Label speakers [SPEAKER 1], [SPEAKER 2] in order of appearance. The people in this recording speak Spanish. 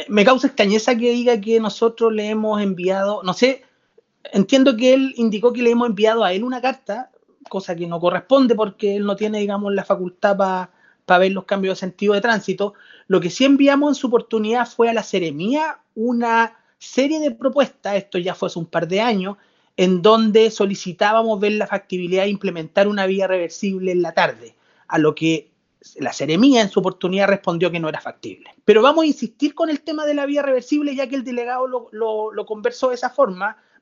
[SPEAKER 1] me causa extrañeza que diga que nosotros le hemos enviado, no sé, entiendo que él indicó que le hemos enviado a él una carta, cosa que no corresponde porque él no tiene, digamos, la facultad para ver los cambios de sentido de tránsito. Lo que sí enviamos en su oportunidad fue a la Seremía una serie de propuestas, esto ya fue hace un par de años, en donde solicitábamos ver la factibilidad de implementar una vía reversible en la tarde, a lo que la Seremía en su oportunidad respondió que no era factible. Pero vamos a insistir con el tema de la vía reversible, ya que el delegado lo conversó de esa forma.